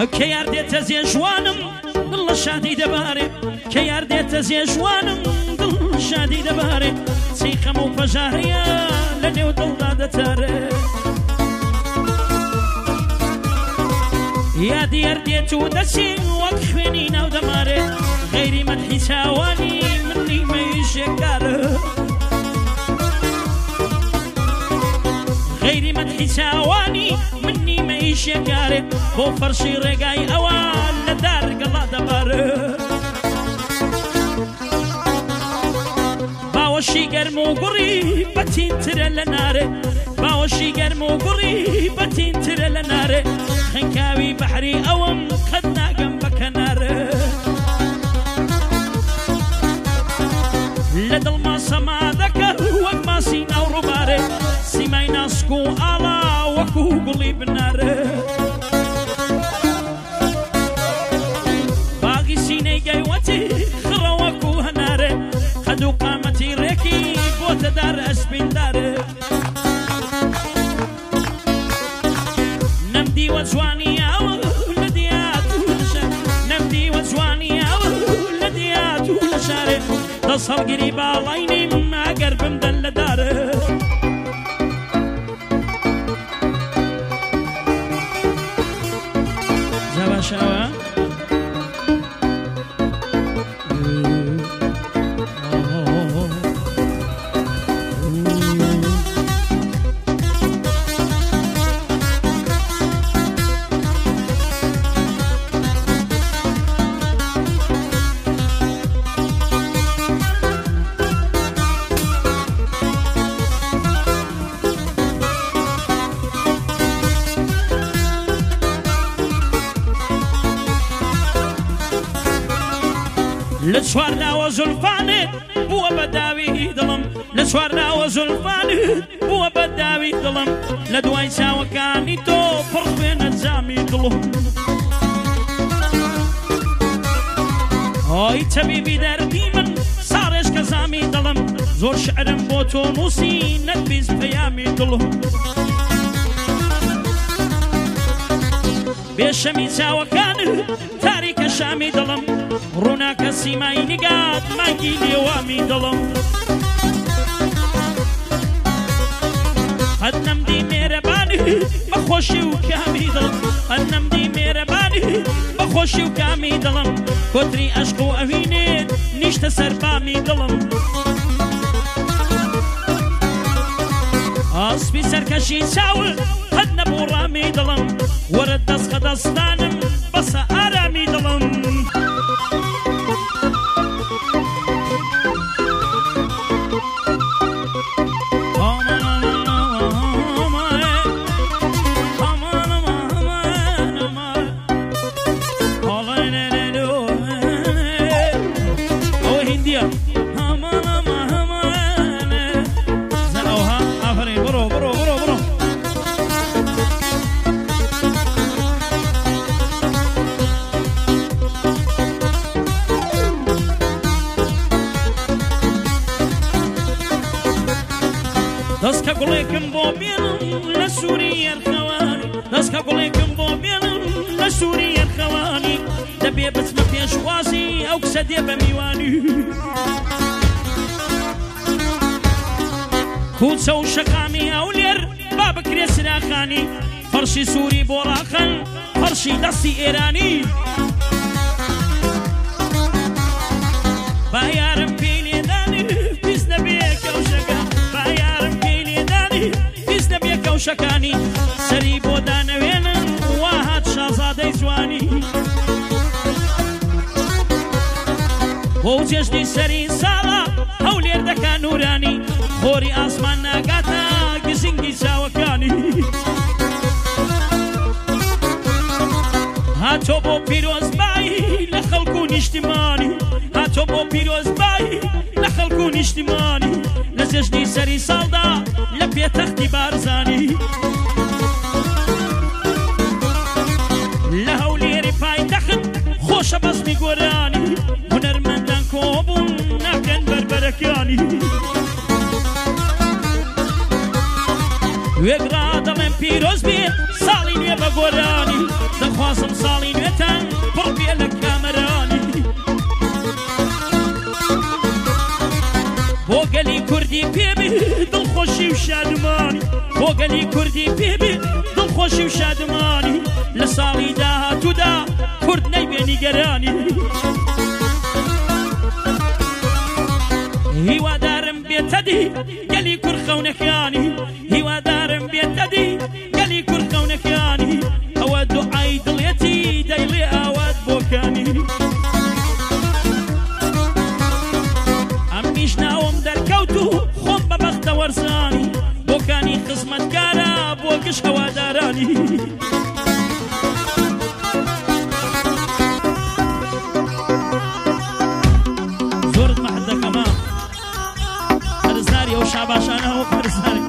کە یاردێتە زێژوانم دڵ لە شادی دەبارێ کە یاردێتە زێژوانم دڵ شادی دەبارێ چی خەم و پەژارەیە لە نێو دڵدا دەتارێ یادی یاردێت و دەچی وەک خوێنی ناو دەمارێ غەیری مەدحی چاوانی من نیمەی شێکارە غەیری مەدحی چاوانی من نیمەی شێکارێ بۆ فەرشی ڕێگای ئەوان لە دارگەڵا دەبارە باوەشی گەرم و گوڕی بەتینترە لە نارێ باوەشی گەرم و گوڕی بەتینترە لە نارێ خنکاوی بەحری ئەوم قەت ناگەم بە کەنارە لە دڵ ماسە مادەکە وەک ماسی ناو ڕووبارێ سیمای ناسک و ئاڵا وەکو گوڵی بنارە باغی سینەی گەیوەتی خڕە وەکو هەنارێ قەد و قامەتی ڕێکی بۆتە دار ئەسپیندارێ نەمدیوە جوانی ئەوە لە دیات و لە شار نەمدیوە جوانی ئەوە لە دیات و لە شارێ دەست هەڵگیری باڵای نیم ئەگەر بمدەن لە دارە زەباشەوە لە چوارداوە زولفانت بووە بە داوی دڵم لە چوارداوە زولفانت بووە بە داوی دڵم لە دوای چاوەکانی تۆ پڕ خوێنە جامی دڵم ئۆی تەبیبی دەردی من ساڕێژ کە زامی دڵم زۆر شعرم بۆ تۆ نووسی نەتبیست پەیامی دڵم بێشەمی چاوەکانت تاریکە شامی دڵم ڕووناکە سیمای نیگات مانگی لێوامی دڵم قەت نەمدی مێرەبانی بەخۆشی و کامی دڵم قەت نەمدی مێرەبانی بەخۆشی و کامی دڵم کۆتری عەشق و ئەوینێت نیشتە سەربامی دڵم ئاسپی سەرکەشی چاوە قەت نەبوو ڕامی دڵم وەرە دەستقە دەستانم بەسە ئارامی دڵم دەستکە گوڵێکم بۆ بێنم لە سووری یەرخەوانی دەستکە گوڵێکم بۆ بێنم لە سووری یەرخەوانی دەبێ بچمە پێشوازی ئەو کسە دێ بە میوانی کوچە و شەقامی ئەولێر با بکرێ سراخانی فەرشی سووری بۆ ڕاخەن فەرشی دەستی ئێرانی با یارم پێی لێدانی پیس نەبێ کەوشەکە با یارم پێی لێدانی پیس نەبێ کەوشەکانی سەری بۆ دانەوێنن وا هات شازادەی جوانی بۆ جێژنی سەری ساڵە هەولێر دەکا نورانی خۆری ئاسمان ناگاتە گزنگی چاوەکانی هاتۆ بۆ پیرۆزبایی لە خەڵک و نیشتیمانی هاتۆ بۆ پیرۆزبایی لە خەڵک و نیشتیمانی لە جێژنی سەری ساڵدا لە پێتەختی بارزانی لە هەولێری پایتەخت خۆشە بەزمی گۆرانی هونەرمەندان کۆبوون ناکەن بەربەرەکانی وێگرا دەڵێن پیرۆز بێ ساڵی ساڵی نوێ بە گۆرانی دەخوازم ساڵی نوێتان پڕ بێ لە کامەرانی بۆ گەلی کوردی پێبێ دڵخۆشی و شادمانی بۆ گەلی کوردی پێبێ دڵخۆشی و شادمانی لە ساڵی داهاتوودا کورد نەیبێ نیگەرانی هیوادارم بێتەدی گەلی کورخەونەکانی هیوادارم بێتەدی گەلی کورخەونەکانی ئەوە دوعای دڵێتی دەیڵێ ئاوات بۆکانی ئەمیش ناوم دەرکەوت و خۆم بە بەختە وەرزانی بۆکانی خزمەتکارە بۆ گشت هەوادارانی زۆرت مەحەت دەکەمە قەرزداری ئەو شاباشانە و قەرزداری